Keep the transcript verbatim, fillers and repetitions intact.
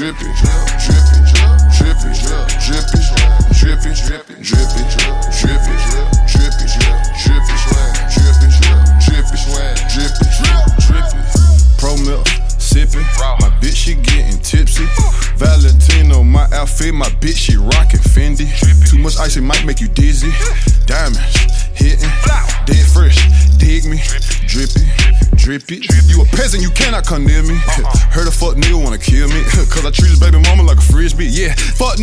drippy, drippy, drippy, drippy, drippy, drippy, drippy, drippy, drippy, drippy, drippy, drippy, drippy, drippy. Pro milk, sipping. My bitch, she getting tipsy. Valentino, my outfit, my bitch, she rockin' Fendi. Too much ice, it might make you dizzy. Diamonds, hitting, dead fresh, dig me. Drippy, drippy. You a peasant, you cannot come near me. Heard a fuck nigga wanna kill me. Cause I treat his baby mama like a frisbee. Yeah, fuck